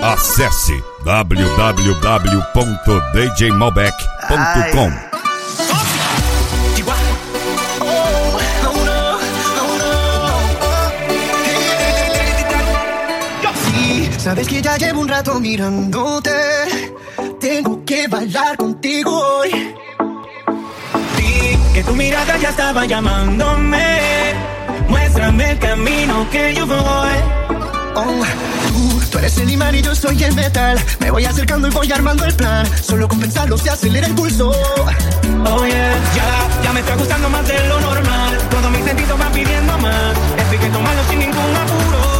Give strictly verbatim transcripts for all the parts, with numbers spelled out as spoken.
Acesse w w w ponto d j malbec ponto com. Sabes que ya llevo un rato mirándote. Tengo que bailar contigo hoy. Vi que tu mirada ya estaba llamándome. Muéstrame el camino que yo voy. Oh, tú, tú eres el imán y yo soy el metal. Me voy acercando y voy armando el plan. Solo con pensarlo se acelera el pulso. Oh yeah, ya, ya me está gustando más de lo normal. Todos mis sentidos van pidiendo más. Esto hay que tomarlo sin ningún apuro.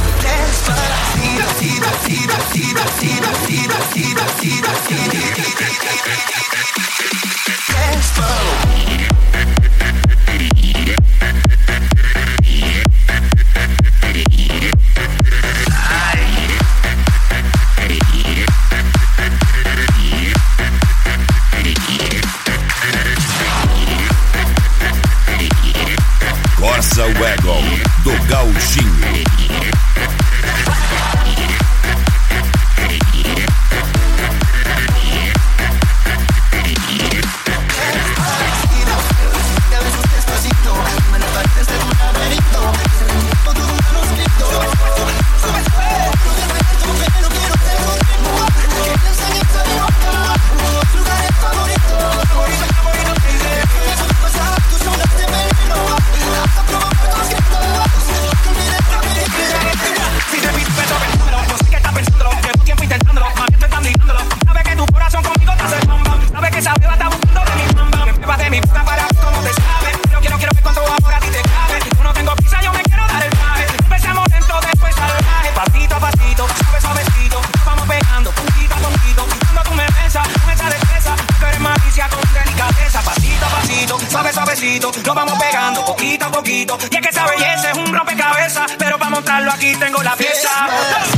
Corsa Wagon do Gauchinho. Suave, suavecito, lo vamos pegando poquito a poquito. Y es que esa belleza es un rompecabezas, pero para montarlo aquí tengo la pieza.